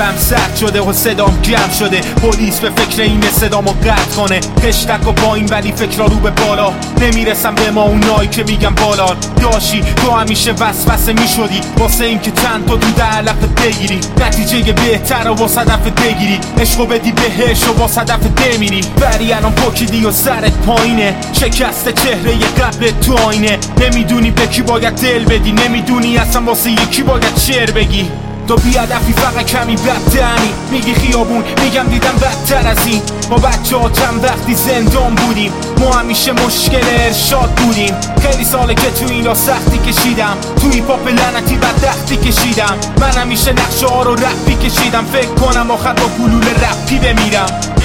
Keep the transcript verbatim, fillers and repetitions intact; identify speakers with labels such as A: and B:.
A: لبم سرد شده و صدام گرم شده. پلیس به فکر اینه صدامو قطع کنه. خشتک و پایین ولی فکرا رو به بالا. نمیرسم به ما اونایی که میگم بالا داشی. تو همیشه وسوسه میشدی واسه این که چند تا دود علف بگیری. نتیجه بهتر و واسه هدف بگیری. عشقو بدی بهش و واسه هدف دمیری. ولی الان پاکیدی و سرت پایینه. شکست چهره ی قبل تو آینه. نمیدونی به کی باید دل بدی. نمیدونی اصلا واسه یکی باید شعر بگی. تو بیادفی فقط کمی بددمی. میگی خیابون میگم دیدم بدتر از این. ما بچه ها چند وقتی زندان بودیم. ما همیشه مشکل ارشاد بودیم. خیلی ساله که تو این را سختی کشیدم. تو هیپاپ لعنتی بدبختی کشیدم. من همیشه نقشه ها رو رپی کشیدم. فکر کنم آخر با گلوله رپی بمیرم.